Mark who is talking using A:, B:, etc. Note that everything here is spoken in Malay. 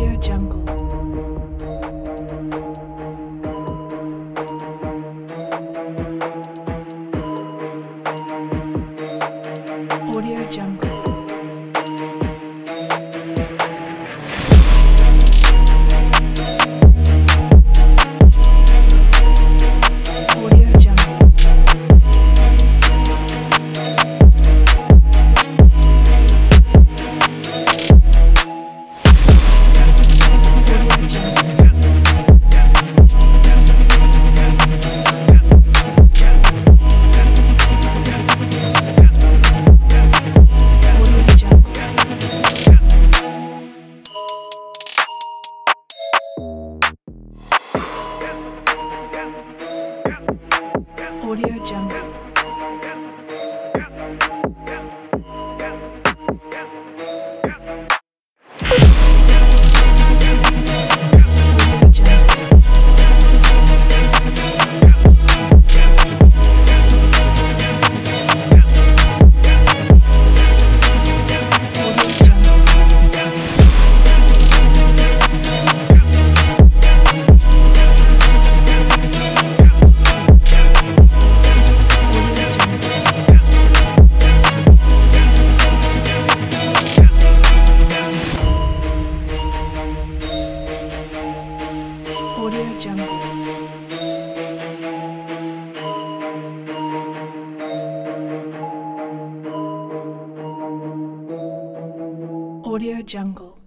A: Audio Jungle. Audio Jungle. Audio Jungle. Audio Jungle. Audio Jungle. Audio Jungle. Audio Jungle. Audio Jungle. Audio Jungle. Audio Jungle.